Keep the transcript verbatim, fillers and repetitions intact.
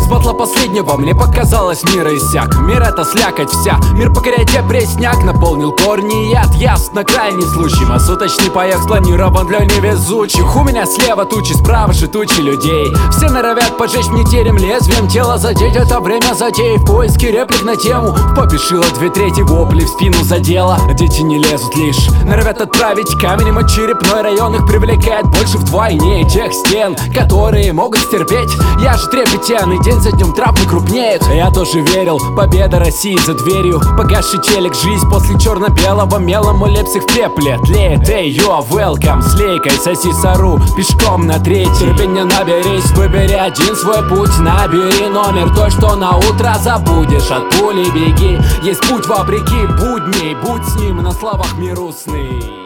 батла последнего мне показалось, мир иссяк. Мир это слякоть вся, мир покоряет депрессняк. Наполнил корни яд, ясно, крайний случай. Суточный паёк спланирован для невезучих. У меня слева тучи, справа же тучи людей. Все норовят поджечь мне терем, лезвием тело задеть. Это время затей в поиске реплик на тему. В попе шило две трети, вопли в спину задело. Дети не лезут лишь, норовят отправить камень. От черепной район их привлекает больше вдвойне тех стен, которые могут стерпеть. Я же трепетен, и день за днем травмы крупнеют. Я тоже верил, победа России за дверью. Погасший телек, жизнь после черно-белого мела. Мой лепсих в пепле тлеет. Эй, йо, welcome, слейкой соси сору пешком на третий. Терпение наберись, выбери один свой путь. Набери номер той, что на утро забудешь. От пули беги, есть путь вопреки будней. Будь с ним, на словах мир устный.